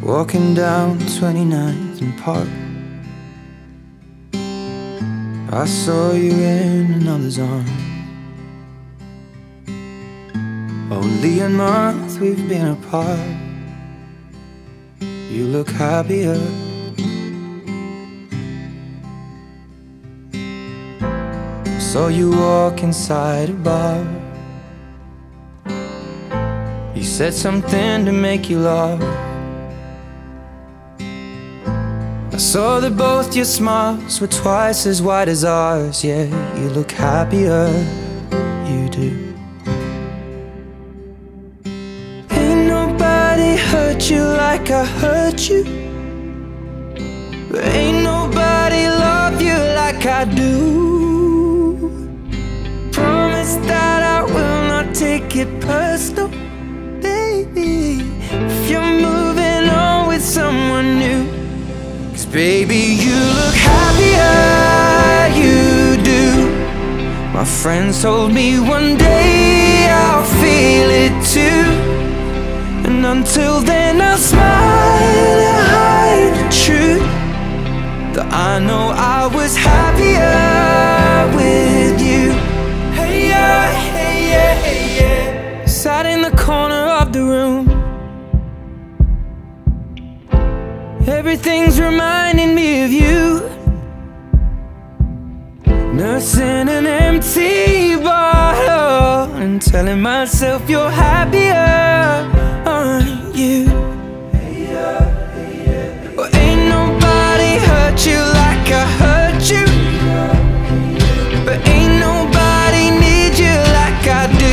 Walking down 29th and Park, I saw you in another's arms. Only a month we've been apart. You look happier. Saw you walk inside a bar. You said something to make you laugh. I saw that both your smiles were twice as wide as ours. Yeah, you look happier, you do. Ain't nobody hurt you like I hurt you, but ain't nobody love you like I do. Promise that I will not take it personal, baby, if you're moving on with someone new. 'Cause baby, you look happier, you do. My friends told me one day I'll feel it too, and until then I'll smile and hide the truth, that I know I was happier with you. Hey yeah, hey yeah, hey yeah. Sat in the corner of the room, everything's reminding me of you. Nursing an empty bottle and telling myself you're happier, aren't you? Well, ain't nobody hurt you like I hurt you, but ain't nobody need you like I do.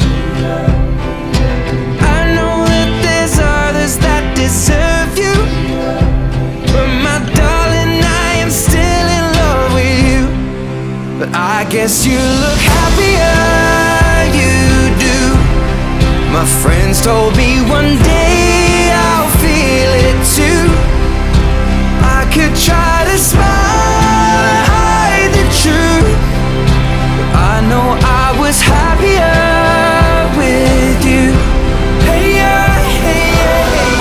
I know that there's others that deserve you, but my darling, I am still in love with you. But I guess you look happier, you do. My friends told me one day I'll feel it too. I could try to smile and hide the truth, but I know I was happier with you. Hey yeah, hey yeah, hey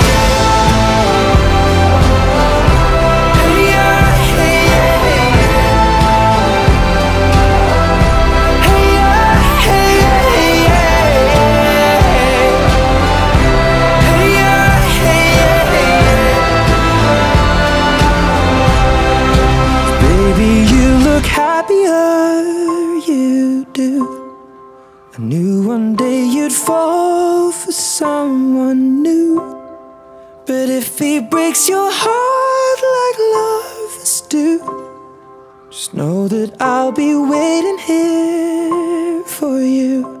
happier, you do. I knew one day you'd fall for someone new, but if he breaks your heart like lovers do, just know that I'll be waiting here for you.